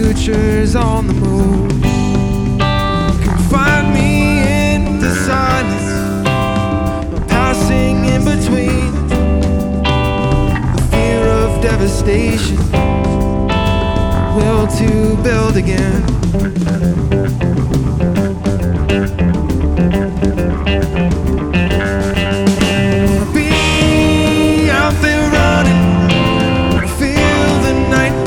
future's on the move. Confine me in the silence, passing in between the fear of devastation, will to build again.